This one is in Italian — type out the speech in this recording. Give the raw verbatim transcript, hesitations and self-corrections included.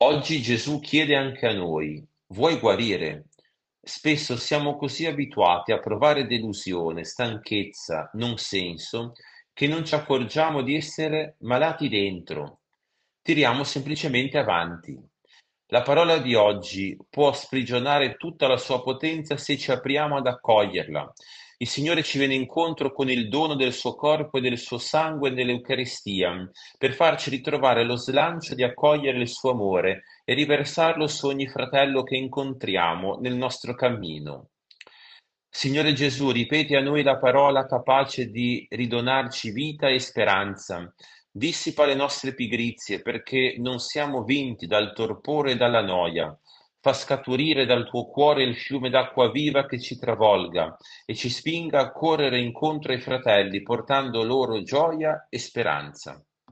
Oggi Gesù chiede anche a noi: vuoi guarire? Spesso siamo così abituati a provare delusione, stanchezza, non senso, che non ci accorgiamo di essere malati dentro. Tiriamo semplicemente avanti. La parola di oggi può sprigionare tutta la sua potenza se ci apriamo ad accoglierla. Il Signore ci viene incontro con il dono del suo corpo e del suo sangue nell'Eucaristia, per farci ritrovare lo slancio di accogliere il suo amore e riversarlo su ogni fratello che incontriamo nel nostro cammino. Signore Gesù, ripeti a noi la parola capace di ridonarci vita e speranza. Dissipa le nostre pigrizie perché non siamo vinti dal torpore e dalla noia. Fa scaturire dal tuo cuore il fiume d'acqua viva che ci travolga e ci spinga a correre incontro ai fratelli portando loro gioia e speranza.